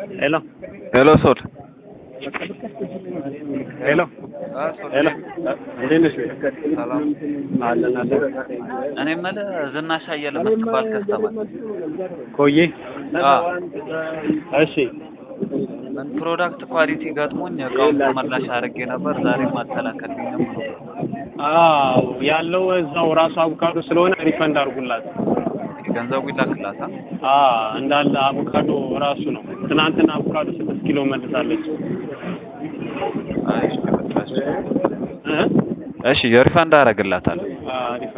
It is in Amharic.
Hello. Hello, sir. Hello. Hello. እንዴት ነሽ? ሰላም አለን። እኔ የምልህ ዝናሽ አየለ የምትባል ከስተመር ቆይ እሺ ምን ፕሮዳክት ኳሊቲ ገጥሞኝ እቃውን ተመላሽ አድርጌ ነበር ዛሬም አልተላከልኝም ነው። ያለው እዛው ራሱ አቮካዶ ስለሆነ ሪፈንድ አድርጉላት። ገንዘቡ ይላክላታ። እንዳለ አቮካዶ ራሱ ነው። ትናንትና አቮካዶ 6 ኪሎ መልሳለች። እሺ ሪፈንድ አደርግላታለሁ።